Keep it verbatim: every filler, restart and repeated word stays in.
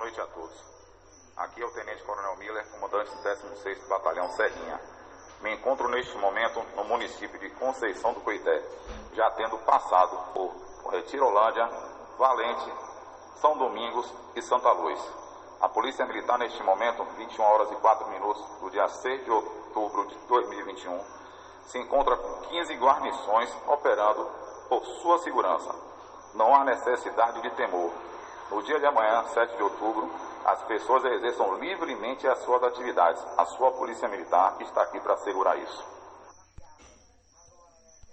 noite a todos. Aqui é o Tenente Coronel Miller, comandante do décimo sexto Batalhão Serrinha. Me encontro neste momento no município de Conceição do Coité, já tendo passado por Retirolândia, Valente, São Domingos e Santa Luz. A Polícia Militar, neste momento, vinte e uma horas e quatro minutos do dia seis de outubro de dois mil e vinte e um, se encontra com quinze guarnições operando por sua segurança. Não há necessidade de temor. No dia de amanhã, sete de outubro, as pessoas exerçam livremente as suas atividades. A sua Polícia Militar está aqui para assegurar isso.